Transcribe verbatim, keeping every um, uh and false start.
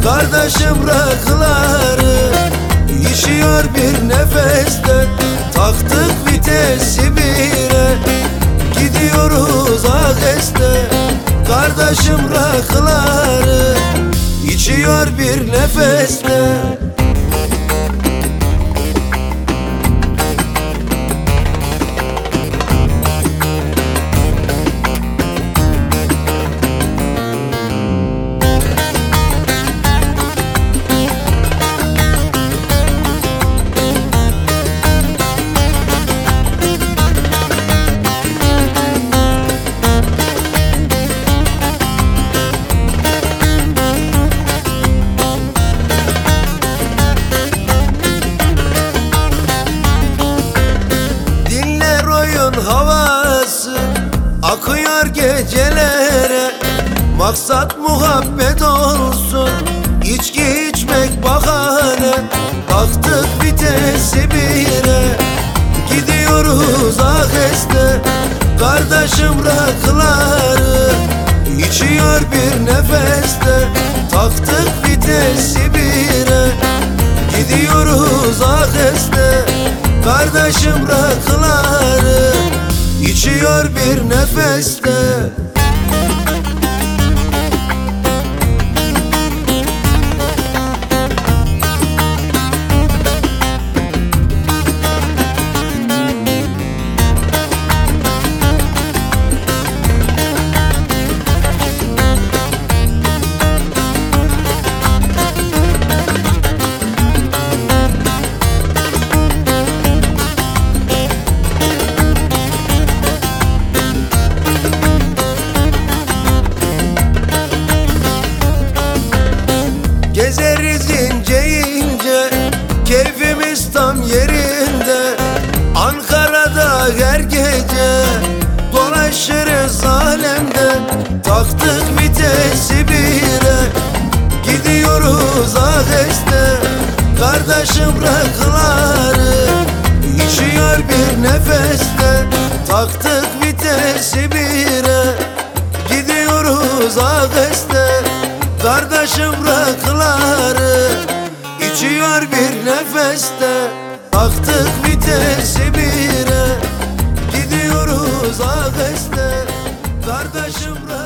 Kardeşim rakıları içiyor bir nefeste. Taktık vitesi bire, gidiyoruz Ageste. Kardeşim rakıları içiyor bir nefeste. Havası akıyor gecelere, maksat muhabbet olsun, içki içmek bahane. Taktık vitesi bire, gidiyoruz Ageste. Kardeşim rakıları içiyor bir nefeste. Taktık vitesi bire, gidiyoruz Ageste. Kardeşim rakıları içiyor bir nefeste. Gezeriz ince ince, keyfimiz tam yerinde. Ankara'da her gece dolaşırız alemde. Taktık vitesi bire, gidiyoruz Ageste. Kardeşim rakıları içiyor bir nefeste. Taktık vitesi bire, gidiyoruz Ageste. Kardeşim rakıları içiyor bir nefeste. Taktık vitesi bire, gidiyoruz Ageste. Kardeşim rakıları